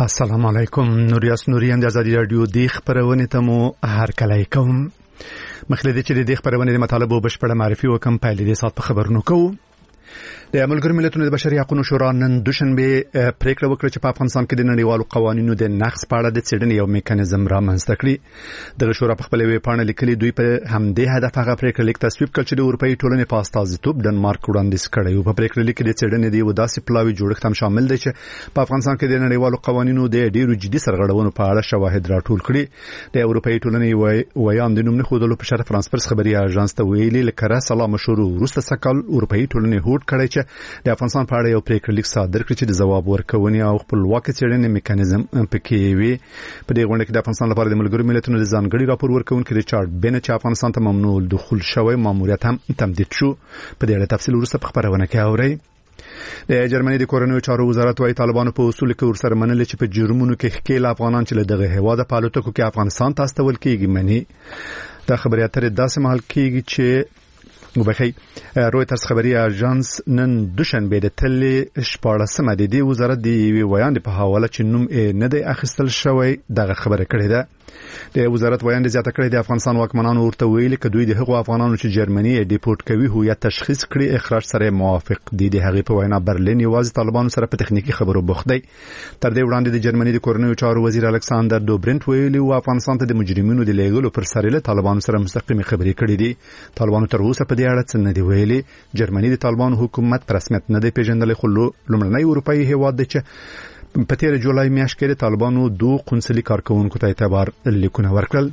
السلام علیکم. نوریاس نورین د ازادي رادیو د خبرونه ته مو هرکلی کوم. مخلدي چې د خبرونه د مطالبه بشپړه معرفي وکم پایلې د سات په خبرونو کوو. د ملګرو ملتونو د بشري حقوقو شورا نن دوشنبه پریکړه وکړه چې په افغانستان کې د نړیوالو قوانینو د نقض په اړه د څېړنې یو میکانیزم رامنځته کړي. د شورا په خپل ویبپاڼه لیکلي دوی په همدې هدف هغه پریکړه لیک تصویب کړ چې د اروپאי ټولنې په استازیتوب ډنمارک وړاندیز کړی و. په پریکړه لیک کې د څېړنې د یو داسې پلاوي جوړښت هم شامل دی چې په افغانستان کې د نړیوالو قوانینو د ډیرو جدي سرغړونو په اړه شواهد راټول کړي. د اروپאי ټولنې ویان د نوم نه خودلو په شرط فرانس پرس خبري اژانس ته ویلي لکه سلام شروع وروسته سکل اروپאי ټولنې هوډ کړی چې د افغانستان په اړه یو پریکړه لیک صادر کړي چې د ځواب ورکونې او خپلواک څېړنې میکانیزم پکې وي. په دې غونډه کې د افغانستان لپاره د ملګرو ملتونو د ځانګړي راپور ورکونکي ریچارډ بینه چې افغانستان ته ممنوع دخول شوی ماموریت هم تمدید شو. په دې اړه تفصیل وروسته په خبرونه کې اورئ. د جرمني د کورنیو چارو وزارت وايي طالبانو په اصول کې ورسره منل چې په جرمونو کې ښکیل افغانان چې له دغه هیواده په الوتکو کې افغانستان ته استول کېږي مني. دا خبري اترې داسې مهال کېږي چې وبخي رويترز خبري اژانس نن دوشنبه د تلې 14مه د دې وزارت دی ویان په حواله چې نوم نه دی اخیستل شوی دغه خبره کړې ده. د وزارت ویان زیاته کړې د افغانستان واکمنانو ورته ویلي چې دوی د هغو افغانانو چې جرمني ډیپورت کوي هویت تشخیص کړي اخراج سره موافق دي. د هغې په وینا برلین یوازې طالبانو سره په تخنیکی خبرو بوخت دی. تر دې وړاندې د جرمني د کورنیو چارو وزیر الکساندر دوبرنت ویلي و افغانستان ته د مجرمینو د لیږلو پر سر له طالبانو سره مستقیمه خبرې کړې دي. طالبانو تر اوسه په دې اړه څه نه دی ویلي. جرمني د طالبانو حکومت پر رسمیت نه دی پیژندل خو لومړنی اروپאי هیواد دی چې په تیر جولای میاشت کې طالبانو 2 قونسلي کارکونکو ته اعتبار لیکونه ورکړل.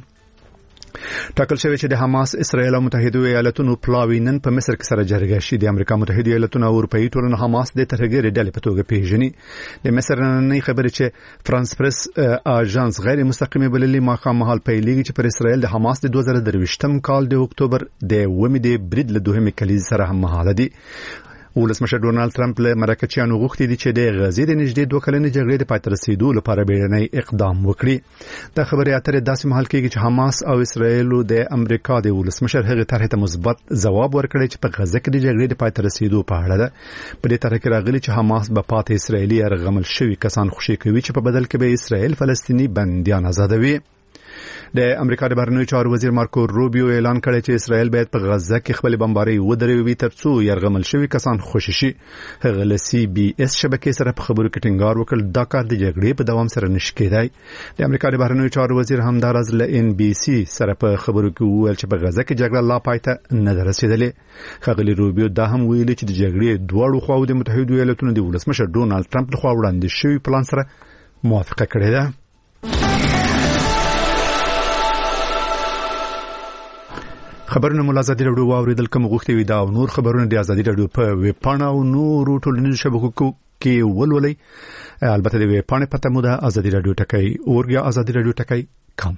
ټاکل شوی چې د حماس اسرائیل او متحده ایالاتونو پلاوی نن په مصر کې سره جرګه شي. د امریکا متحده ایالاتونو او اروپאי ټولنه حماس د ترهګر ډلې په توګه پیژني. د مصر نن خبرې چې فرانس پرس اژانس غیر مستقیمه بللي ماخام محل پیلېږي چې پر اسرائیل د حماس د 2023م کال د اکتوبر د ومې د برید له دوهمه کلیز سره هم مهاله دي. ولسمشر ډونالد ټرمپ له مرکچیانو غوښتي دي چې د غزې د نږدې 2 کلنې جګړې د پای ته رسیدو لپاره بیړنی اقدام وکړي. د خبري اترې داسې مهال کېږي چې حماس او اسرائیل د امریکا د ولسمشر هغه طرح ته مثبت ځواب ورکړي چې په غزه کې د جګړې د پای ته رسیدو په اړه ده. په دې طرح کې راغلي چې حماس به پاتې اسرائیلي ارغمل شوی کسان خوشي کوي چې په بدل کې به اسرائیل فلسطینی بنديان آزادوي. د امریکا د بهرنیو چارو وزیر مارکو روبیو اعلان کړی چې اسرائیل باید په غزه کې خپل بمباري ودروي ترڅو يرغمل شوی کسان خوشي شي. هغه ل سی بي اس شبکې سره په خبرو کې ټینګار وکړ دا کار د جګړې په دوام سره نشي کېدای. د امریکا د بهرنیو چارو وزیر همدارز ل ان بي سي سره په خبرو کې وویل چې په غزه کې جګړه لا پای ته نه رسیدلې. خغلی روبیو دا هم ویلي چې د جګړې دواړو خواو د متحده ایالاتونو د ولسمشر ډونالد ټرمپ لخوا وړاندې شوی پلان سره موافقه کړې ده. خبرونه مو ازادي رادیو واوریدل کوم غوښتي وي دا او نور خبرونه د ازادي رادیو په ویب پاڼه او نور ټولنیزو شبکو کې ولولئ. البته د ویب پاڼې پته مو ده ازادي رادیو ټکی اورګیا ازادي رادیو ټکی کام.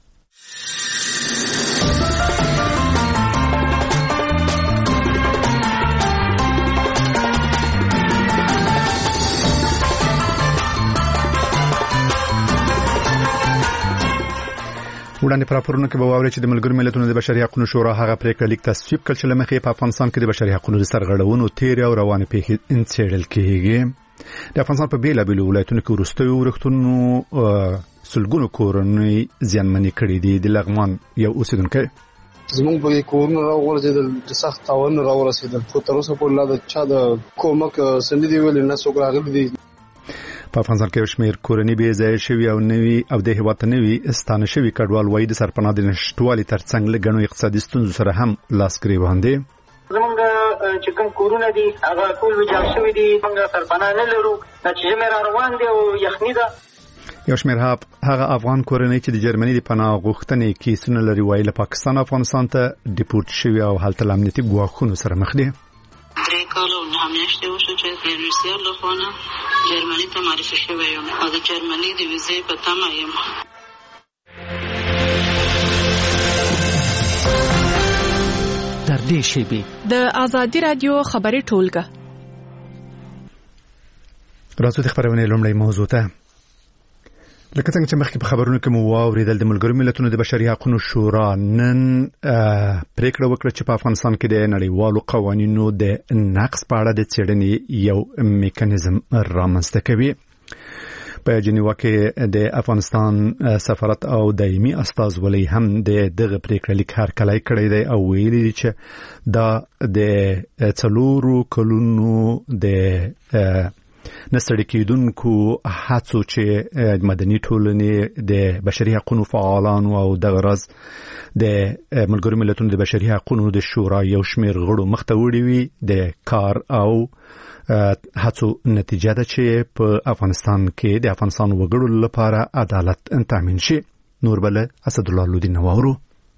وړاندې پر راپورونو کې به واوري چې د ملګرو ملتونو د بشري حقوقو شورا هغه پریکړه لیک تصویب کړ چې لمخې په افغانستان کې د بشري حقوقو د سرغړونو تیر او روانې پیښې انڅېړل کېږي. د افغانستان په بیلابیلو ولایتونو کې وروستي ورښتونو سلګونو کورنۍ زیانمنې کړې دي. د لغمان یو اوسیدونکی زموږ په کورونو راورسېدل د سخت تاوان راورسېدل خو تر اوسه پورې لا د چا د کومک سندې دی ویل نه څوک راغلي دي. په افغانستان کې شمیر کورنۍ به ځای شوی او نوي او د هیواد نوي ستانه شوی کډوال وای د سرپناه د نشټوالي ترڅنګ له غنو اقتصادي ستونزو سره هم لاس گریوان دي. زمونږ چې کوم کورونه دي هغه ټول ویجاړ شوي دي. موږ سرپناه نه لرو چې مې روان دي او یخني ده. یو شمیر هغه افغان کورنۍ چې د جرمني د پناه غوښتنې کیسونه لري وای له پاکستان افغانستان ته ډیپورت شوی او هلته امنیتي ګواښونو سره مخ دي. کالو نه میاشتې وشو چې د روسیې له خوا جرمني ته معرفي شوی یم او د جرمني د ویزې په تمه یم. در دې شیبې د ازادي رادیو خبري ټولګه راځو د خبرونه لومړی موضوع ته. لکه څنګه چې مخکې په خبرونو کې مو واوریدل د ملګرو ملتونو د بشري حقوقو شورا نن پریکړه وکړه چې په افغانستان کې د نړیوالو قوانینو د نقض په اړه د څېړنې یو میکانیزم رامنځته کوي. په جنیوا کې د افغانستان سفارت او دایمي استازولي هم دغه پریکړه لیک هرکلی کړی دی او ویلي دي چې دا د څلورو کلونو د نستړي کېدونکو هڅو چې مدني ټولنې د بشري حقوقو فعالانو او د غرض د ملګرو ملتونو د بشري حقوقو د شورا یو شمېر غړو مخته وړي وي د کار او هڅو نتیجه ده چې په افغانستان کې د افغانستان وګړو لپاره عدالت تامین شي. نور بل اسد الله لودي نوورو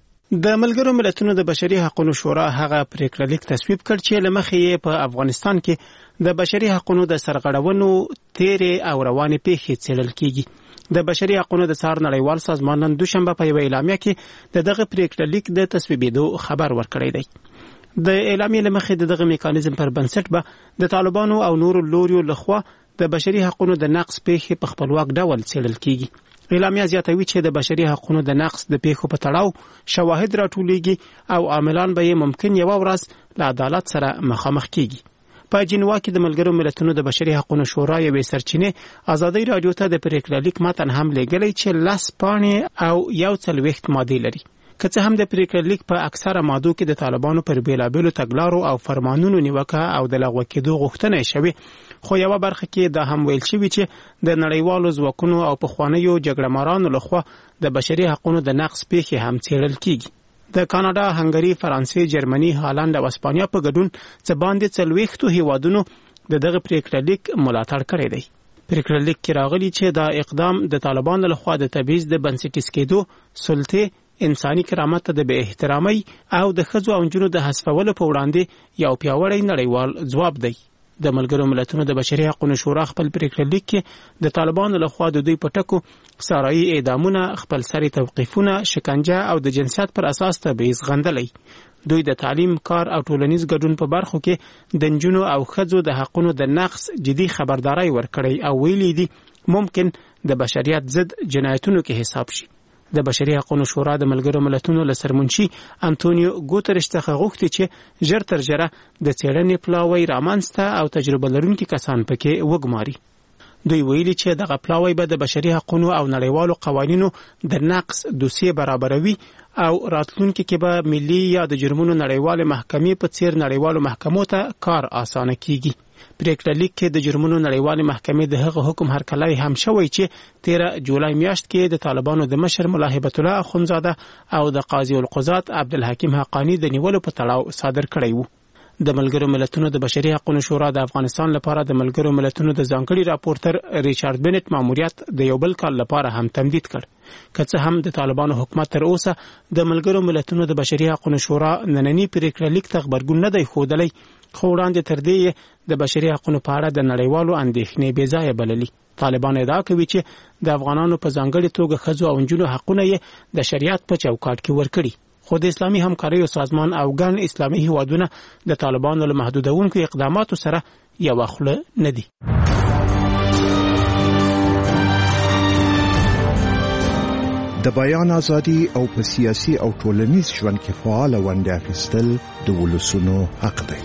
د ملګرو ملتونو د بشري حقوقو شورا هغه پریکړه لیک تصویب کړ چې لمخې په افغانستان کې د بشري حقوقو د سرغړونو تیرې او روانې پیښې څېړل کیږي. د بشري حقوقو د څار نړیوال سازمان نن دوشنبه په یو اعلامیه کې دغه پریکړه لیک د تصویبېدو خبر ورکړی دی. د اعلامیې لمخې دغه میکانیزم پر بنسټ به د طالبانو او نورو لوریو لخوا د بشري حقوقو د نقض پیښې په خپلواک ډول څېړل کیږي. اعلامیه زیاتوي چې د بشري حقوقو د نقض د پیښو په تړاو شواهد راټولېږي او عاملان به ممکن یو ورځ له عدالت سره مخامخ کیږي. په جنیوا کې د ملګرو ملتونو د بشري حقوقو شورا یوې سرچینې ازادي رادیو ته د پریکړه لیک متن هم لېږلی چې 10 پاڼې او 140 مادې لري. که څه هم د پریکړه لیک په اکثره مادو کې د طالبانو پر بیلابیلو تګلارو او فرمانونو نیوکه او د لغوه کېدو غوښتنه شوې، خو یوه برخه کې دا هم ویل شوي چې د نړیوالو ځواکونو او پخوانیو جګړه مارانو لخوا د بشري حقوقو د نقض پیښې هم څېړل کیږي. د کاناډا، هنګري، فرانسې، جرمني، هالند او اسپانیا په ګډون څه باندې 40 هیوادونو دغه پریکړه لیک ملاتړ کړی دی. پریکړه لیک کې راغلي چې دا اقدام د طالبانو لخوا د تبعیض د بنسټیز کېدو، سلطې، انساني کرامت ته د بې احترامۍ او د ښځو او نجونو د حذفولو په وړاندې یو پیاوړی نړیوال ځواب دی. د ملګرو ملتونو د بشري حقوقو شورا خپل پریکړه لیک کې د طالبانو لخوا د دوی په ټکو سارایي اعدامونه، خپلسري توقیفونه، شکنجه او د جنسیت پر اساس تبعیض غندلی. دوی د تعلیم، کار او ټولنیز ګډون په برخو کې د نجونو او ښځو د حقوقو د نقض جدي خبرداري ورکړی او ویلي دي ممکن د بشریت ضد جنایتونو کې حساب شي. د بشري حقوقو شورا د ملګرو ملتونو له سرمنشي انټونیو ګوترش څخه غوښتي چې ژر تر ژره د څېړنې پلاوی رامنځته او تجربه لرونکي کسان پکې وګماري. دوی ویلي چې دغه پلاوی به د بشري حقوقو او نړیوالو قوانینو د نقض دوسیه برابروي او راتلونکي کې به ملي یا د جرمونو نړیوال محکمې په څیر نړیوالو محکمو ته کار اسانه کیږي. پریکړه لیک کې د جرمونو نړیوال محکمې د هغه حکم هرکلی هم شوی چې 13 جولای میاشت کې د طالبانو د مشر ملا هیبت الله اخونزاده او د قاضي القضات عبدالحکیم حقانی د نیولو په تړاو صادر کړی وو. د ملګرو ملتونو د بشري حقوقو شورا د افغانستان لپاره د ملګرو ملتونو د ځانګړي راپورټر ریچارډ بنټ ماموریت د یو بل کال لپاره هم تمدید کړ. که څه هم د طالبانو حکومت تر اوسه د ملګرو ملتونو د بشري حقوقو شورا نننی پریکړه لیک ته غبرګون نه دی ښودلی، خو وړاندې تر دې د بشري حقوقو په اړه د نړیوالو اندېښنې بې ځایه بللي. طالبان ادعا کوي چې د افغانانو په ځانګړي توګه ښځو او نجونو حقونه یې د شریعت په چوکاټ کې ورکړي، خو د اسلامي همکاریو سازمان او ګڼ اسلامي هیوادونه د طالبانو له محدودونکو اقداماتو سره یوه خوله نه دي. د بیان ازادي او په سیاسي او ټولنیز ژوند کې فعال ونډه اخیستل د ولسونو حق دی.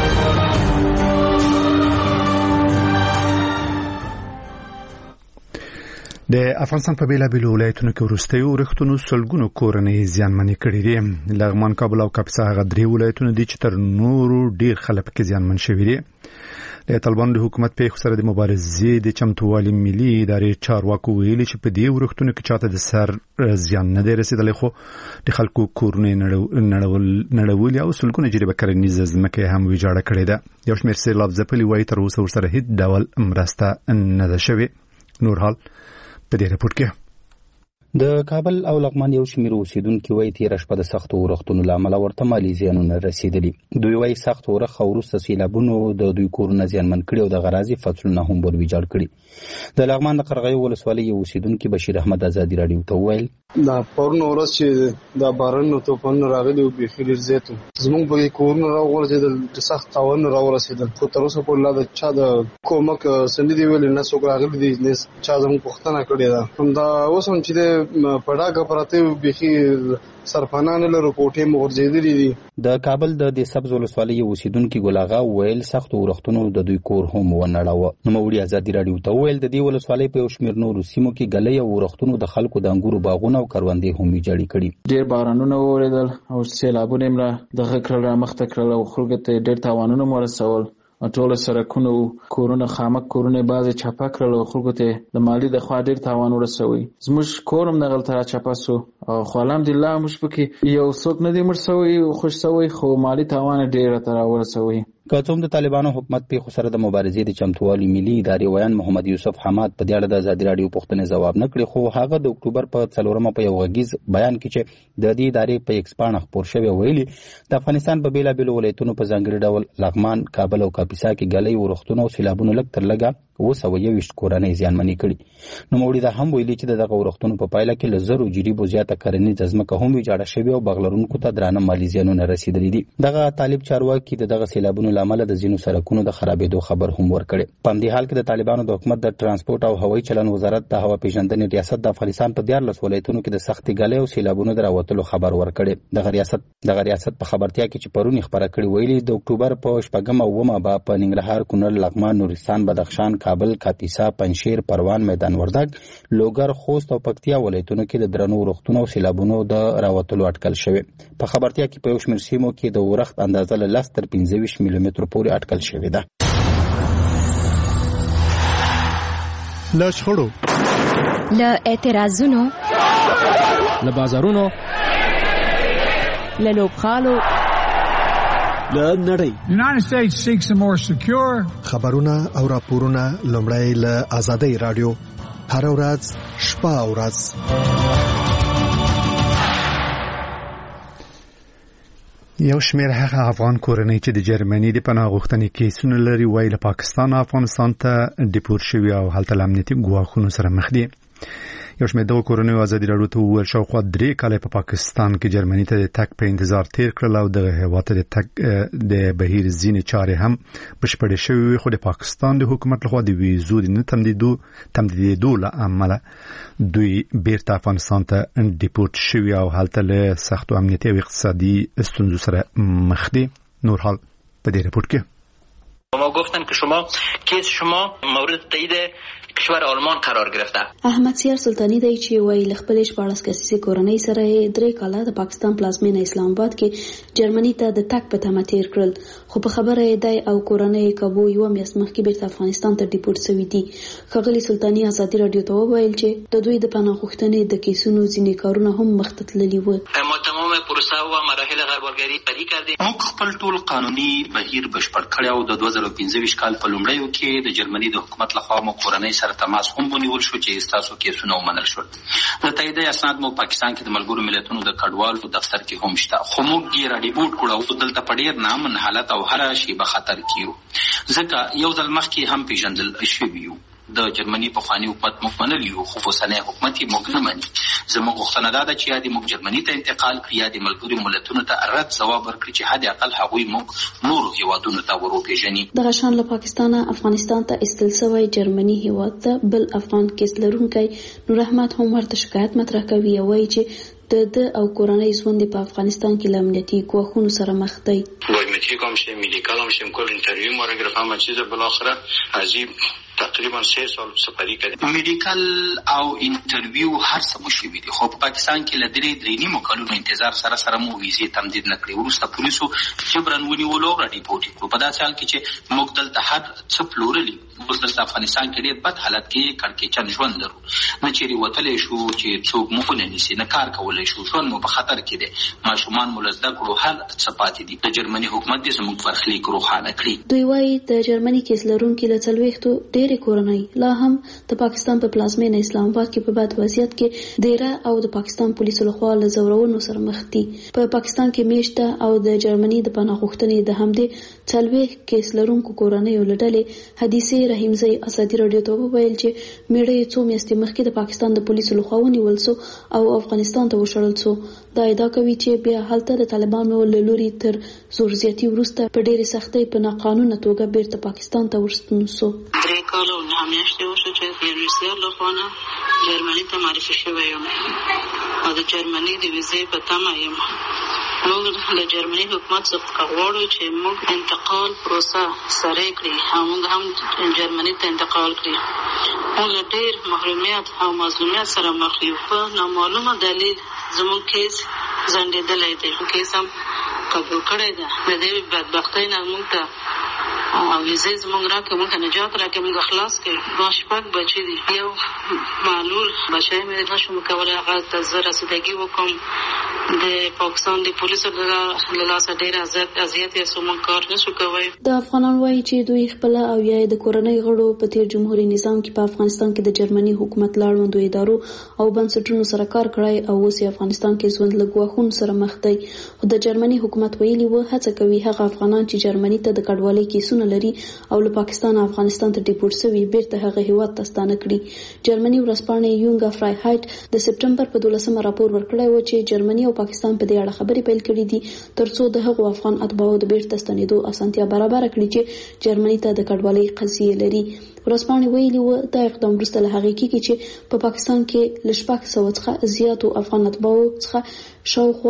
د افغانستان په بیلابیلو ولایتونو کې وروستیو ورښتونو سلګونو کورنۍ زیانمنې کړي دي. لغمان، کابل او کاپیسا هغه درې ولایتونه دي چې تر نورو ډیر خلک پکې زیانمن شوي دي. د طالبانو د حکومت پیښو سره د مبارزې د چمتووالي ملي ادارې چارواکو ویلي چې په دې ورښتونو کې چاته د سر زیان نه دی رسېدلی، خو د خلکو کورونه نړولي او سلګونه جریبه کرنیزه ځمکه هم ویجاړه کړې ده. یو شمېر سیلاب ځپلي وایي تر اوسه ورسره هیڅ ډول مرسته نه ده شوې. نور حال په دې راپور کې د کابل او لغمان یو شمېر اوسیدونکي وایي تېره شپه د سختو ورښتونو له امله ورته مالي زیانونه رسېدلي. دوی وایي سخت ورښت او وروسته سیلابونو د دوی کورونه زیانمن کړي او د غرازي فصلونه هم ور ویجاړ کړي. د لغمان د قرغیو ولسوالۍ یو اوسیدونکي بشیر احمد ازادي راډیو ته وویل دا پرون ورځ چې دا باران او طوفان راغلي او بیخي ډېر زیات زموږ په کورونه راغورځېدل، د سخت تاوان راورسېدل، خو تر اوسه پورې لا د چا د کومک څه نه دي ویلي، نه څوک راغلي دي، نه چا زموږ پوښتنه کړې ده. همدا اوس هم چې پړاګه پراته بيخي سرپنان له کوټې مغرزيدلې دي. د کابل د سبز ولسوالۍ اوسیدونکو ګلاغا ویل سخت ورښتونو د دوی کور هم ونړاوه. نو موري ازادي رادیو ته ویل د دې ولسوالۍ په شمیر نورو سیمو کې غلې او ورښتونو د خلکو د انګورو باغونه او کروندې هم ویجاړي کړي. ډېر بارانونه وریدل او سیلابونه مړه د غکړه مخته کړل او خلکو ته ډېر تاوانونه ورسول. ټول سرکونه کورونه خامک کورونه بعضی چاپه کړل او خلکو ته د مالی د خوا ډېر تاوان ورسوي. زموږ کورم دغه تر چاپه سو او خو الحمدلله موږ پکې یو څوک نه دی مړ شوی او خوش شوی خو مالی تاوان ډېر تر ورسوي. که څوم د طالبانو حکومت په خو سره د مبارزې د چمتووالي ملي ادارې ویان محمد یوسف حماد په دې اړه د ازادي رادیو پوښتنې ځواب نه کړی، خو هغه د اکتوبر په 4 په یو غږیز بیان کې چې د دې ادارې په ایکسپان خبر شوی ویلي د افغانستان په بیلابیلو ولایتونو په ځانګړي ډول لغمان، کابل او کاپیسا کې غلې ورښتونه او سیلابونو لږ تر لږه 221 کورنۍ زیانمنې کړي. نو موري دا هم ویلي چې دغه ورښتونو په پایله کې له زرو جریبو زیاته کرنیزه ځمکه هم ویجاړه شوې او بغلرونکو ته درانه مالي زیانونه رسیدلي دي. دغه طالب چارواکي دغه سیلابونو لامل د ځینو سرکونو د خرابېدو خبر هم ورکړي. په همدې حال کې د طالبانو د حکومت د ترانسپورت او هوایي چلن وزارت د هوا پیژندنې ریاست د افغانستان په 14 ولایتونو کې د سختې غلې او سیلابونو د راوتلو خبر ورکړي. دغه ریاست په خبرتیا کې چې پرونی خبره کړې ویلي د اکتوبر په 8 او 9 به په ننګرهار، کونړ، لغمان، نورستان، بدخشان، کابل، کاپیسا، پنجشیر، پروان، میدان وردګ، لوګر، خوست او پکتیا ولایتونو کې د درنو ورښتونو او سیلابونو د راوتلو اټکل شوی. په خبرتیا کې په یو شمېر سیمو کې د ورښت اندازه له 10 تر 25 میلیمتر پورې اټکل شوی ده. له شخړو، له اعتراضونو، له بازارونو، له لوبغالو، له نړۍ. United States seeks a more secure. خبرونه او راپورونه لومړی له آزادۍ رادیو هر ورځ شپه او ورځ. یو شمېر هغه افغان کورنۍ چې د جرمني د پناه غوښتنې کیسونه لري وایي له پاکستان افغانستان ته ډیپورت شوي او هلته له امنیتي ګواښونو سره مخ دي. یو شمېر دغه کورنۍ ازادي رادیو ته وویل شاوخوا 3 کاله په پاکستان کې جرمني ته د تګ په انتظار تیر کړل او دغه هیواد د تګ د بهیر ځینې چارې هم بشپړې شوې، خو د پاکستان د حکومت لخوا د ویزو د نه تمدیدېدو له امله دوی بیرته افغانستان ته ډیپورت شوي او هلته له سختو امنیتي او اقتصادي ستونزو سره مخ دي. نور حال په دې رپورت کې ما گفتن که کیس شما مورد تایید کشور آلمان قرار گرفته. احمد سیار سلطانی دی چې وایي ل خپل 14 کسیزه کورنۍ سره 3 کاله د پاکستان پلازمینه اسلام آباد کې جرمني ته د تک په تمه تیر کړل، خو په خبره دی او کورنۍ کابو یو میاشت مخکې بیرته افغانستان ته ډیپورت شوي دي. خغلی سلطانی ازادي رادیو ته وویل چې د دوی د پناه غوښتنې د کیسونو ځینې کارونه هم مخته تللي وو. ما تمام پروسه او مراحل غیربالګری پدې کړې. موږ خپل ټول قانوني بهیر بشپړ کړی او د 2015 کال په لومړیو کې د جرمني د حکومت لخوا مو کورنۍ سره تماس هم ونیول شو چې تاسو کیسونه ومنل شول. د تایید اسناد مو پاکستان کې د ملګرو ملتونو د کډوالو دفتر کې هم شته، خو موږ یې راډیپورت کړو او دلته په ډیر نامن حالت او هر شی به خطر کیو، ځکه یو ځل مخکې هم پیژندل شوی یو. د جرمني په خواني حکومت موږ منلی یو، خو اوسنی حکومت یې موږ نه مني. زموږ غوښتنه دا ده چې یا دې موږ جرمني ته انتقال کړي یا دې ملګرو ملتونو ته رد ځواب ورکړي چې حد اقل هغوی موږ نورو هیوادونو ته وروپېژني. دغه شان له پاکستانه افغانستان ته ایستل شوی جرمني هیواد ته بل افغان کیس لرونکی نور احمد هم ورته شکایت مطرح کوي او وایي چې د او کورنۍ ژوند په افغانستان کې له امنیتي ګواښونو سره مخ دی. بایومتریک هم شیم، میدیکال هم شیم، کل انترویو ما را گرفت، همه چیز بالاخره عجیب تقریبا 3 سال سپری کړی. میډیکل او انټرویو هر څه مو شوي دي، خو په پاکستان کې له 3 کلونو انتظار سره مو ویزې تمدید نه کړې. وروسته پولیسو جبرن ونیولو او راډیپورټ کړو. په داسې حال کې چې موږ دلته هر څه پلورلي، اوس دلته افغانستان کې ډېر بد حالت کې کړکېچن ژوند لرو، نه چیرې وتلی شو چې څوک مو ونه نیسي، نه کار کولی شو، ژوند مو په خطر کې دی، ماشومان مو له زده کړو هر څه پاتې دي. د جرمني حکومت دې زموږ برخلیک روښانه کړي. دوی وایي د جرمني کیس لرونکي له 40 ډېرې کورنۍ لا هم د پاکستان په پلازمینه اسلام آباد کې په بد وضعیت کې دیره او د پاکستان پولیسو لخوا له زورونو سره مخ دي. په پاکستان کې میشته او د جرمني د پناه غوښتنې د همدې 40 کیس لرونکو کورنۍ ولډلې حدیثه رحیمزی ازادي رادیو ته وویل چې میړه څو میاشتې مخکې د پاکستان د پولیسو لخوا ونیول شو او افغانستان ته وشړل شو. دا ادعا کوي چې بیا هلته د طالبانو له لوري تر زور زیاتی وروسته په ډېرې سختۍ په ناقانونه توګه بیرته پاکستان ته ورستون شو. کال او 9 میاشتې وشو چې د روسیې له خوا نه جرمني ته معرفي شوی یم او د جرمني د ویزې په تمه یم. موږ له جرمني حکومت څخه غواړو چې موږ انتقال پروسه سریع کړي او موږ هم جرمني ته انتقال کړي. موږ ډېر محرومیت او مظلومیت سره مخ یو. په نامعلومه دلیل زموږ کیس ځنډېدلی دی. کیس هم قبول کړی ده. د دې بدبختۍ نه موږ ته ویزې زموږ راکړه، موږ ته نجات راکړه، موږ خلاص کړي. ما 6 بچي دي. یو معلول بچی مې نشم کولی هغه ته زه رسیدګي وکړم. د پاکستان د پولیسو له لاسه ډېر اذیت یې موږ کار نشو کوی. د افغانان وایي چې دوی خپل او یا د کورنۍ غړو په تیر جمهوریت نظام کې په افغانستان کې د جرمني حکومت لاړوندو ادارو او بنسټونو سره کار کړی او اوس افغانستان کې ژوند له ګواښونو سره مخ دی. خو د جرمني حکومت ویلي و هڅه کوي هغه افغانان چې جرمني ته د کډوالۍ کیسونه لري او له پاکستان افغانستان ته ډیپورټ شوي بیرته هغه هیواد ته ستانه کړي. جرمني ورځپاڼې یونګا فرایهایټ د سپټمبر په 12 راپور ورکړی و چې جرمني او پاکستان په دې اړه خبرې پیل کړې دي ترڅو د هغو افغان اتباعو د بیرته ستنېدو اسانتیا برابر کړي چې جرمني ته د کډوالۍ قضیه لري. ورځپاڼې ویلي و دا اقدام وروسته له هغې کېږي چې په پاکستان کې له 600 څخه زیاتو افغان اتباعو څخه شاوخوا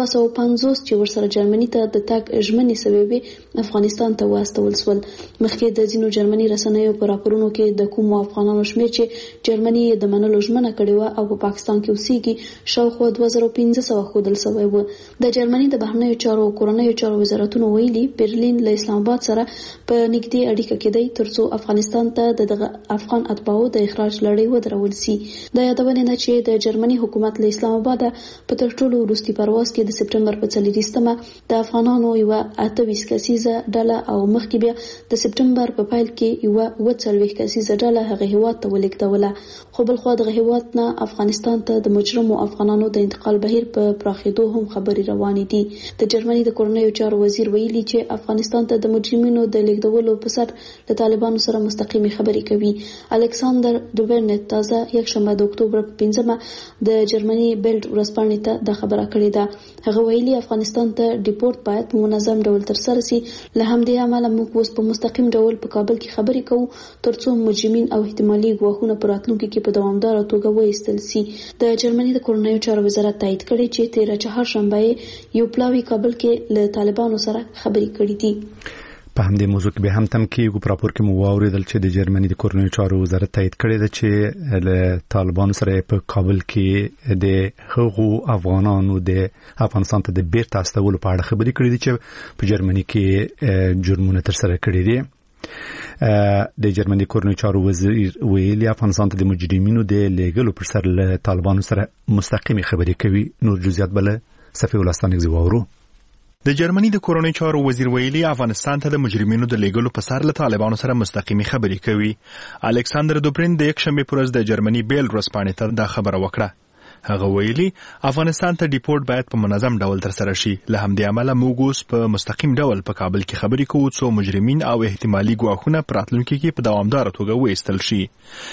250 چې ورسره جرمني ته د تګ ژمنې سوي افغانستان ته واستول شول. مخکې د ځینو جرمني رسنیو په راپورونو کې د کومو افغانانو شمېر چې جرمني د منلو ژمنه کړې و او په پاکستان کې اوسېږي شاوخوا 2500 ښودل شوی و. د جرمني د بهرنیو چارو او کورنیو چارو وزارتونو ویلي برلین له اسلام آباد سره په نږدې اړیکه کې دی ترڅو افغانستان ته د افغان اتباعو د اخراج لړۍ ودرول شي. د یادونې نه چې د جرمني حکومت له اسلام آباد په تر ټولو وروستي پرواز کې د سپټمبر په 4مه د افغانانو یو 28 کسیزه ډله او مخکې بیا د سپټمبر په پایل کې یو 40 کسیزه ډله هغه هیواد ته ولیږدوله. خو بل خو دغه هیواد نه افغانستان ته د مجرمو افغانانو د انتقال بهیر په پراخېدو هم خبري روانې دي. د جرمني د کورنیو چارو وزیر ویلي چې افغانستان ته د مجرمینو د لیږدولو په سر د طالبانو سره مستقیمي خبرې کوي. الکساندر دوبرنټ تازه یکشنبه د اکتوبر په 5مه د جرمني بیلډ ورځپاڼې ته د خبره کړې ده. هغه ویلي افغانستان ته ډیپورټ باید په منظم ډول ترسره شي. له همدې امله موږ اوس په مستقیم ډول په کابل کې خبرې کوو ترڅو مجرمین او احتمالي ګواښونه په راتلونکي کې په دوامداره توګه وایستل شي. د جرمني د کورنیو چارو وزارت تایید کړی چې 13 چهارشنبه یو پلاوی کابل کې له طالبانو سره خبرې کړې دي. په همدې موضوع کې به هم تم کېږو. په راپور کې مو واوریدل چې د جرمني د کورنیو چارو وزارت تایید کړی دی چې له طالبانو سره په کابل کې د هغو افغانانو د افغانستان ته د بیرته استولو په اړه خبرې کړې دي چې په جرمني کې جرمونه ترسره کړي دي. د جرمني کورنیو چارو وزیر ویلي افغانستان ته د مجرمینو د لیږلو پر سر له طالبانو سره مستقیمي خبرې کوي. نور جزئیات بل صفي ولستان غوړو. د جرمني د کورنیو چارو وزیر ویلي افغانستان ته د مجرمینو د لیږلو په سر له طالبانو سره مستقیمي خبرې کوي. الکساندر دوبرین د یکشنبه پر ورځ د جرمني بیل ورځپاڼې ته دا خبره وکړه. هغه ویلي افغانستان ته ډیپورټ باید په منظم ډول ترسره شي. له همدې امله موږ اوس په مستقیم ډول په کابل کې خبرې کوو څو مجرمین او احتمالي ګواښونه په راتلونکي کې په دوامداره توګه وایستل شي.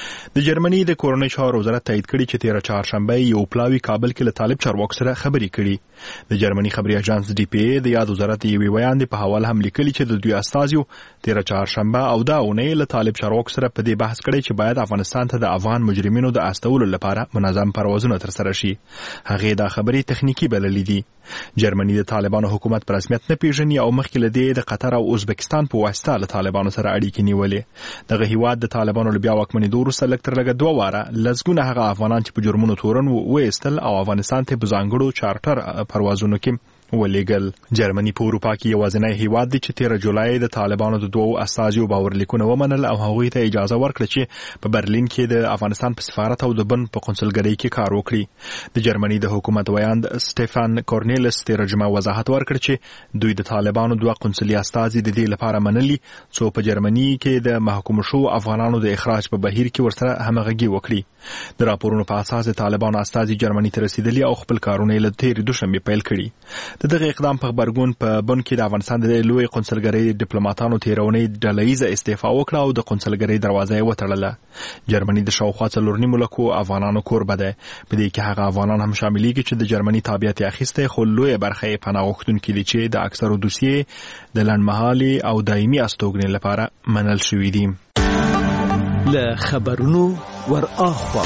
د جرمني د کورنیو چارو وزارت تایید کړي چې 13 چهارشنبه یو پلاوی کابل کې له طالب چارواکو سره خبرې کړي. د جرمني خبري اژانس DPA د یاد وزارت یوې بیان په حواله هم لیکلي چې د دوی استازیو 13 چهارشنبه او دا اونۍ له طالب چارواکو سره په دې بحث کړي چې باید افغانستان ته د افغان مجرمینو د استولو لپاره منظم پروازونه ترسره شي. هغه دا خبري تخنیکی بللې دي. جرمني د طالبانو حکومت په رسمیت نه پیژني او مخکې له دې د قطر او ازبکستان په واسطه له طالبانو سره اړیکې نیولې. دغه هیواد د طالبانو له بیا واکمنېدو وروسته لږ تر لږه 2 واره لزګونه هغه افغانان چې په جرمونو تورن وایستل او افغانستان ته په ځانګړو چارټر پروازونو کې ولېګل. جرمني په اروپا کې یوازینی هیواد دی چې 13 جولای د طالبانو د 2 استازیو باورلیکونه ومنل او هغوی ته اجازه ورکړه چې په برلین کې د افغانستان په سفارت او د بن په قونسلګرۍ کې کار وکړي. د جرمني د حکومت ویاند سټيفان کورنیلس 13 جمعه وضاحت ورکړ چې دوی د طالبانو 2 قونسلي استازي د دې لپاره منلي څو په جرمني کې د محکوم شو افغانانو د اخراج په بهیر کې ورسره همغږي وکړي. د راپورونو په اساس د طالبانو استازي جرمني ته رسیدلي او خپل کارونه له 13 دوشنبه پیل کړي. دغه اقدام په خبرګون په بن کې د افغانستان د لوی قونسلګرۍ ډیپلوماټانو تیرونې ډلهیزه استعفا وکړه او د قونسلګرۍ دروازه یې وتړله. جرمني د شاوخوا 4 ملکو افغانانو کوربه ده. په دې کې هغه افغانان هم شاملېږي چې د جرمني تابعیت اخیسته خو لوی برخه یې پناه غوښتونکي دي چې د اکثرو دوسیې د لنډمهالي او دایمي استوګنې لپاره منل شوې دي. له خبرونو ور اخوا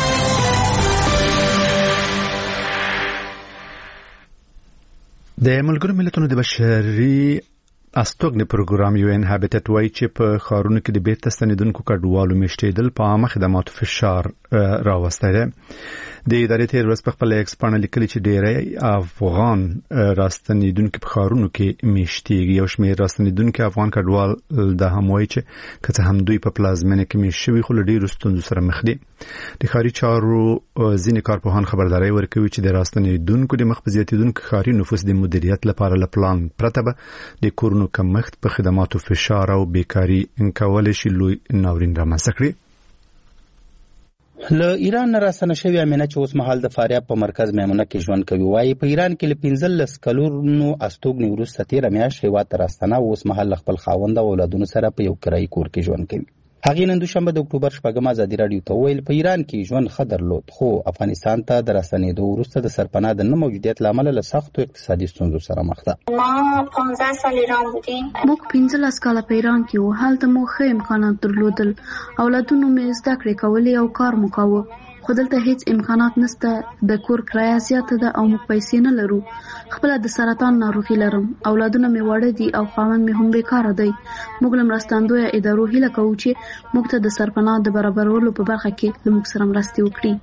د ملګرو ملتونو د بشري استوګنې پروګرام UN Habitat وایي چې په ښارونو کې د بیرته ستنېدونکو کډوالو میشتېدل په عامه خدماتو فشار راوستی دی. د ادارې تېر ورځ په خپل ایکس پاڼه لیکلي چې ډېری افغان راستنېدونکي په ښارونو کې میشتېږي. یو شمېر راستنېدونکي افغان کډوال دا هم وایي چې که څه هم دوی په پلازمینه کې میشت شوي خو له ډېرو ستونزو سره مخ دي. د ښاري چارو ځینې کارپوهان خبرداری ورکوي چې د راستنېدونکو د مخ په زیاتېدونکو ښاري نفوس د مدیریت لپاره له پلان پرته به د کورونو کمښت په خدماتو فشار او بیکاري کولای شي لوی ناورین رامنځته کړي. له ایران نه راستنه شوې امینه چې اوس مهال د فاریاب په مرکز میمونه کې ژوند کوي وایي په ایران کې له 15 کلونو استوګنې وروسته تېره میاشت هېواد ته راستنه اوس مهال له خپل خاوند او اولادونو سره په یو کرایي کور کې ژوند کوي. هغې نن دوشنبه د اکتوبر 8 ازادي راډیو ته وویل په ایران کې ژوند ښه درلود خو افغانستان ته د راستنېدو وروسته د سرپناه د نه موجودیت له امله له سختو اقتصادي ستونزو سره مخ ده. موږ 15 کاله په ایران کې وو. هلته مو ښه امکانات درلودل. اولادونو مې زده کړې کولې او کار مو کاوه. خو دلته هیڅ امکانات نشته. د کور کرایه زیاته ده او موږ پیسې نه لرو. خپل د سرطان ناروغي لرم. اولادونه مې واړه دي او خاوند مې هم بیکاره دی. موږ له مرستندویه ادارو هیله کوو چې موږ ته د سرپناه د برابرولو په برخه کې له موږ سره مرستې وکړي.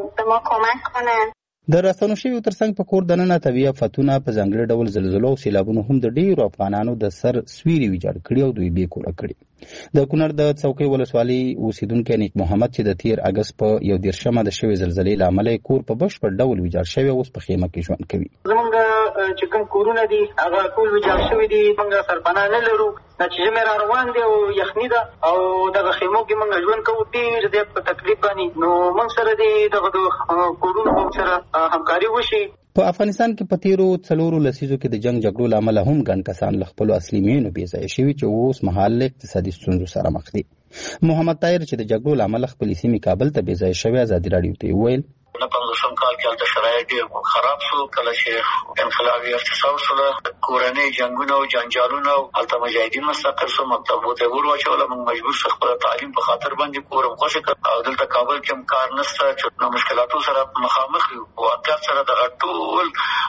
د راستنو شویو ترڅنګ په کور دننه طبیعي آفتونه په ځانګړي ډول زلزلو او سیلابونو هم د ډیرو افغانانو د سر سویري ویجاړ کړي او دوی بې کوره کړي. د کونړ د څوکۍ ولسوالۍ اوسیدونکی نیک محمد چې د تیر اگست په 11 د شوې زلزلې له امله کور په بشپړ ډول ویجاړ شوی اوس په خیمه کې ژوند کوي. زمونږ چې کوم کورونه دي هغه ټول ویجاړ شوي دي. موږ سرپناه نه لرو. چې ژمی را روان دی او یخني ده او دغه خیمو کې موږ ژوند کوو ډېر زیات په تکلیف باندې. نو موږ سره دغه کورونو سره همکاري وشي. په افغانستان کې په تیرو 4 لسیزو کې د جنگ جګړو له امله هم ګڼ کسان له خپلو اصلي مېنو بې ځایه شوي چې اوس مهال له اقتصادي ستونزو سره مخ دي. محمد طاهر چې د جګړو له امله خپلې سیمې کابل ته بې ځایه شوی ازادي راډیو ته وویل 15 کال کې هلته شرایط ډېر خراب شو. کله چې انقلابي اقتصاد شوله کورنۍ جنګونه او جنجالونه او هلته مجاهدین مستقر شو. مکتبو ته ور واچوله. موږ مجبور شو خپل تعلیم په خاطر باندې کورم خوښ کړ او دلته کابل کې هم کار نشته چې نو مشکلاتو سره مخامخ یو. واقعیت سره دغه ټول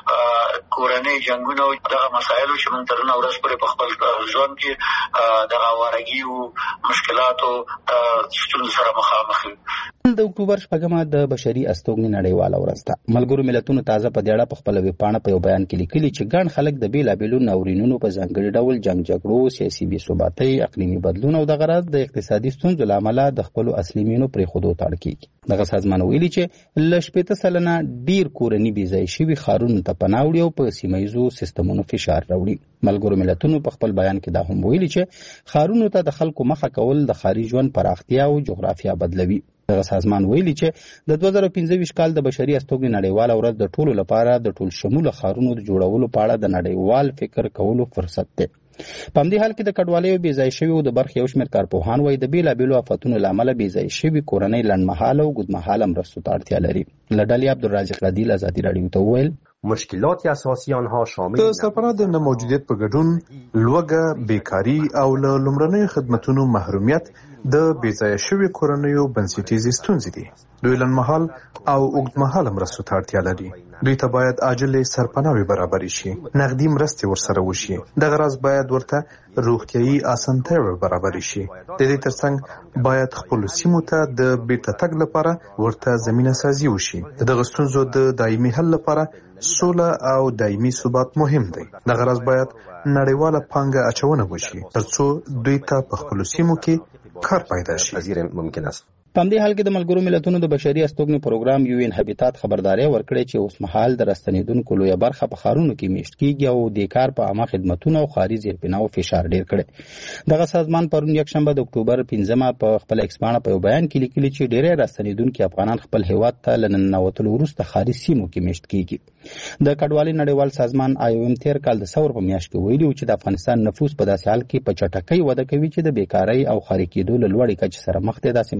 کورنۍ جنګونه او دغه مسایلو چې موږ تر نن ورځ پورې په خپل ژوند کې دغه وارګي او مشکلاتو ستونزو سره مخامخ یو. د اکتوبر 8 د بشري استوګنې نړیواله ورځ ده. ملګرو ملتونو تازه په دې اړه په خپل ویبپاڼه په یو بیان کې لیکلي چې ګڼ خلک د بیلابیلو ناورینونو په ځانګړي ډول جنګ جګړو، سیاسي بې ثباتۍ، اقلیمي بدلون او دغه راز د اقتصادي ستونزو له امله د خپلو اصلي مینو پرېښودو ته اړ کېږي. دغه سازمان ویلي چې له 80 سلنه ډیر کورني بې ځایه شوي ښارونو ته پناه وړي او په سیمه ییزو سیستمونو فشار راوړي. ملګرو ملتونو په خپل بیان کې دا هم ویلي چې ښارونو ته د خلکو مخه کول د ښاري ژوند پراختیا او جغرافیه بدلوي. دغه سازمان ویلي چې د 2015 کال د بشري استوګنې نړیواله ورځ د ټولو لپاره د ټول شموله ښارونو د جوړولو په اړه د نړیوال فکر کولو فرصت دی. په همدې حال کې د کډوالۍ بې ځایه شویو د برخې یو شمېر کارپوهان وایي د بېلابېلو آفتونو له امله بې ځایه شوي کورنۍ لنډمهاله او اوږدمهاله مرستو ته اړتیا لري. له ډلې عبدالرازق رادیل ازادي راډیو ته وویل مشکلات اساسی آنها شامل د سرپناه د نه موجودیت په ګډون لوږه، بیکاري او له لومړنیو خدمتونو محرومیت د بې ځایه شویو کورنیو بنسټیزې ستونزې دي. دوی لنډمهال او اوږدمهاله مرستو ته اړتیا لري. دوی ته باید عاجلې سرپناوې برابرې شي، نغدي مرستې ورسره وشي. دغه راز باید ورته روغتیایي اسانتیاوې برابرې شي. د دې ترڅنګ باید خپلو سیمو ته د بیرته تګ لپاره ورته زمینه سازي وشي. دغه ستونزو د دایمي حل لپاره سوله او دایمي ثبات مهم دی. دغه راز باید نړیواله پانګه اچونه وشي ترڅو دوی ته په خپلو سیمو کې کار پیدا شي. ممکن است په همدې حال کې د ملګرو ملتونو د بشري استوګنې پروګرام UN Habitat خبرداری ورکړې چې اوس مهال د راستنېدونکو لویه برخه په ښارونو کې میشت کېږي او د کار په عامه خدمتونو او ښاري زیربناو فشار ډېر کړی. دغه سازمان پرون یکشنبه د اکتوبر 15 په خپل ایکس پاڼه په یو بیان کې لیکلي چې ډېری راستنېدونکي افغانان خپل هیواد ته له ننوتلو وروسته ښاري سیمو کې میشت کېږي. د کډوالۍ نړیوال سازمان IOM تیر کال د ثور په میاشت کې ویلي و چې د افغانستان نفوس په داسې حال کې په چټکۍ وده کوي چې د بیکارۍ او ښاري کېدو له لوړې کچې سره مخ دی. داسې مهال چې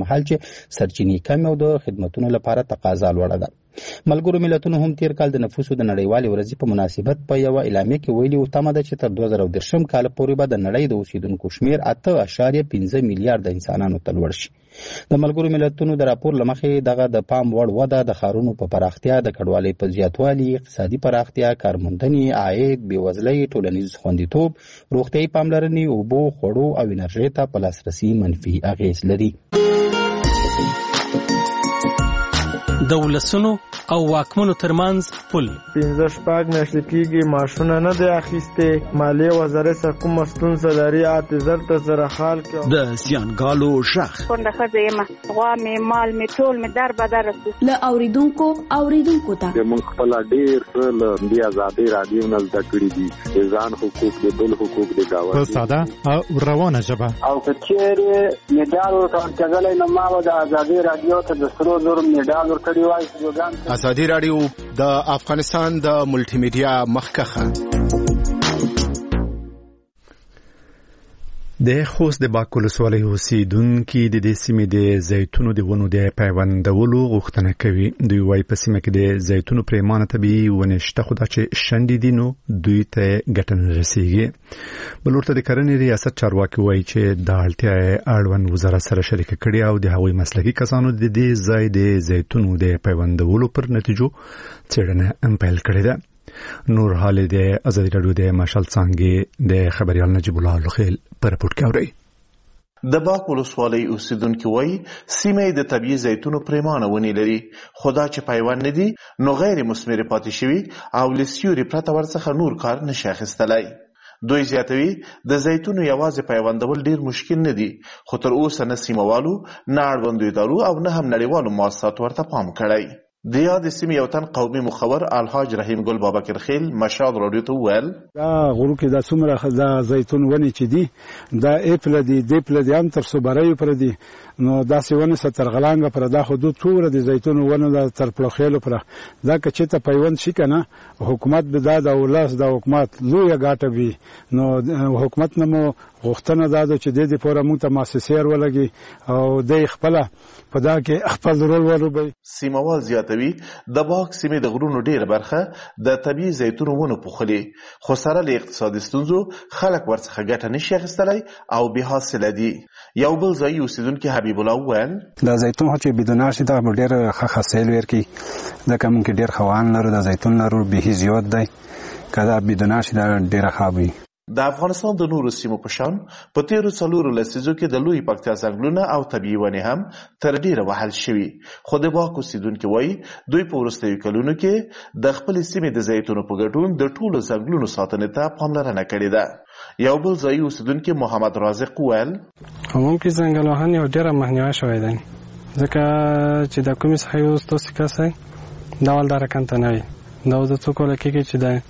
سرچینې کم او د خدماتو لپاره تقاضا لوړه ده. ملګرو ملتونو هم تیر کال د نفوسو د نړیوالې ورځې په مناسبت په یو اعلامیه کې ویلي و تمه ده چې تر 2030 کال پورې به د نړۍ د اوسیدونکو شمیر 8.5 میلیارډ انسانانو ته لوړ شي. د ملګرو ملتونو د راپور له مخې دغه د پام وړ وده د ښارونو په پراختیا، د کډوالۍ په زیاتوالي، اقتصادي پراختیا، کارموندنې، عاید، بېوزلۍ، ټولنیز خوندیتوب، روغتیایي پاملرنې، اوبو، خوړو او انرژۍ ته په لاسرسي منفي اغېز لري. د ولسونو او واکمنو ترمنځ پل 15 میاشتې کېږي معاشونه نه دی اخیستې. مالیې وزارت څخه کومه ستونزه لري اعتذار ته زره حال کې د زیانګالو غږ کونډه ښځه یم، غوا مې مال مې ټول مې در بدر رسي. له اوریدونکو ته موږ خپل ډېر څه له دې ازادۍ راډیو نه زده کړي دي، د ځان حقوق د بل حقوق د دعوت په ساده او روانه ژبه. او که چېرې میډال ورکړلی نو ما به د ازادۍ راډیو ته د 3,000 میډال ورکړی وای. ازادي راډیو د افغانستان د ملټي میډیا مخکخه. د خوست د باک ولسوالۍ اوسیدونکو د دې سیمې د زیتونو د ونو د پیوندولو غوښتنه کوي. دوی وايي په سیمه کې د زیتونو پریمانه طبيعي ونې شته، خو دا چې شنډې دي نو دوی ته ګټه نه رسیږي. بل ورته د کرنې ریاست چارواکي وايي چې د اړتیا اړوند وزارت سره شریک کړي او د هغوی مسلکي کسانو د دې ځای د زیتونو د پیوندولو پر نتیجو څېړنه پیل کړې ده. نور حال د ازادي راډیو د مشال څنګه د خبريال نجیب الله لخیل پر رپورټ کوي. د باک ولسوالۍ اوسیدونکو وایي سیمه د طبيعي زیتونو پریمانه ونی لري، خدا چې پیوند ندي نو غیر مثمر پاتې شوی او لسیوري پرته ورڅخه نور کار نشي اخیستلای. دوی زیاتوي د زیتونو یوازې پیوندول ډیر مشکل نه دي، خو تر اوسه نه سیموالو، نه اړوندو ادارو او نه هم نړیوالو مؤسساتو ورته پام کړی. د یاد سیمې یو تن قومي مخور الحاج رحیم ګل بابکر خیل مشال راډیو ته وویل دا غرو کې د څومره د زیتون ونې چې دي دا اپل دي دیپل دي هم تر صبرای پر دي نو دا سیونه ستر غلانګه پر دا حدود ټول د زیتون ونه د تر پلوخېلو پر دا کچې ته پیوند شي کنه حکومت به دا ولس د حکومت لوی غاټه وي نو حکومت نمو غوښتنه دا چې د دې پوره مو ته مؤسسیر ولګي او د خپل په دا کې خپل رول ولوبي. سیموال زیاتوي د باک سیمې د غرونو ډیره برخه د طبيعي زیتونو ونه پوخلي، خو سره له اقتصادي ستونزو خلک ورڅخه ګټه نشي اخیستلای او به حاصل دي. یو بل ځای اوسیدونکو حبیب الله وویل د زیتون چې بدون شي دا ډیر ښه حاصل ورکي، ځکه موږ ډیر خوان لرو، د زیتون لرو به زیات دی، کله بدون شي دا ډیر خابي. د افغانستان د نورو سیمو په شان په تیرو 4 لسیزو کې د لوی پکتیا ځنګلونه او طبيعي ونې هم تر ډیره وهل شوي، خو د باک اوسیدونکو وایي دوی په وروستیو کلونو کې د خپل سیمې د زیتونو په ګډون د ټولو ځنګلونو ساتنې ته پاملرنه کړې ده. یو بل ځای اوسیدونکو محمد رازق وویل همونکې ځنګل وهنې یو ډیره مخنیوی شوی دی، ځکه چې د کومې څخه یو ستاسو کسای دا ول دا رقم ته نه وي، دا د څوک لکه چې د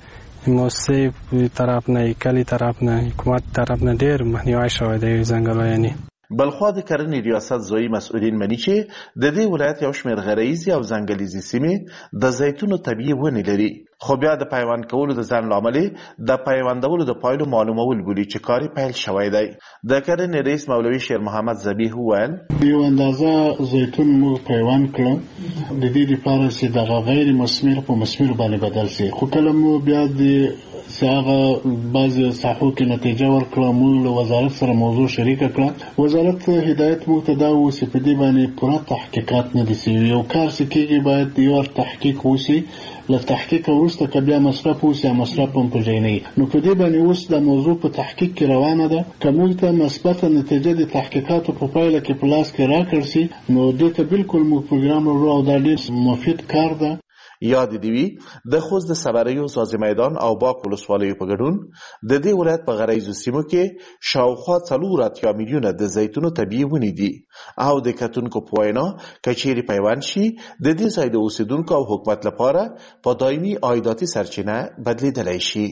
موسسې طرف نه، کلی طرف نه، حکومت طرف نه ډیر مخنیوی شوی دی ځنګلونه. بلخوا د کرنې ریاست ځایي مسؤلین مني چې د دې ولایت یو شمېر غرایزي او ځنګلیزي سیمې د زیتونو طبيعي ونې لري، خو بیا د پیوند کولو د ځان لاملې د پیوندولو د پایلو معلومول بولي چې کار پیل شوی دی. د کرنې رئیس مولوي شیر محمد ذبیح وویل یو اندازه زیتون مو پیوند کړو د دې لپاره چې د غیر مثمر په مثمر باندې بدل شي، خو کله مو بیا د هغه بعض ساحو کې نتیجه ورکړه، موږ له وزارت سره موضوع شریک کړه. وزارت هدایت مو ته دا و چې په دې باندې پوره تحقیقات نه دي شوي، یو کار چې کېږي باید یو تحقیق وشي، له تحقیق وروسته که بیا مصرف وشي مصرف هم په ځای نه وي. نو په دې باندې اوس د موضوع په تحقیق کې روانه ده، که موږ ته مثبته نتیجه د تحقیقاتو په پایله کې په لاس کې راکړل شي نو دې ته بالکل موږ پروګرام لرو او دا ډېر مفید کار ده. یاد دی وی د خوست د صبریو سازي میدان او باک ولسوالیو په ګډون د دې ولایت په غرایزو سیمو کې شاوخوا 4 میلیونه د زیتونو طبيعي ونې دي او د کتونکو په وینا کچېری پیوند شي د دې ځای د اوسیدونکو او حکومت لپاره په دایمي عایداتي سرچینه بدلیدلی شي.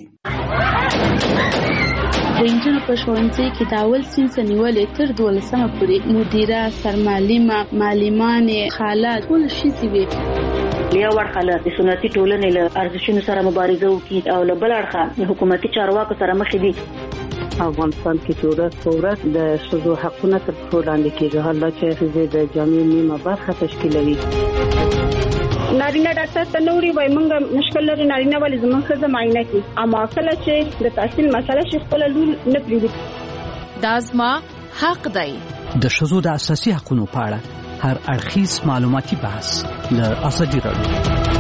د انجن په ښوونځي کې د اول صنف نیولې تر 12مه پورې مدیره، سرمعلمه، معلمانې، خاله ټول شي وي. یو ورخه د سنتي ټولنې له ارزښتونو سره مبارزه وکړي او له بل اړخه حکومتي چارواکو سره مخ دي. افغانستان کې چې ورځ په ورځ د ښځو حقونه تر پښو لاندې کېږي، حالا چې ښځې د جامعې نیمه برخه تشکیلوي. نارینه ډاکټر ته نوري وای مونږ مشکل لري نارینه ولې زموږ ښځه معاینه کوي، اما کله چې د تحصیل مسله شي خپل لور نه پریږدي. دا زما حق دی. د ښځو د اساسي حقوقو په اړه هر اړخیز معلوماتي بحث له ازادي راډیو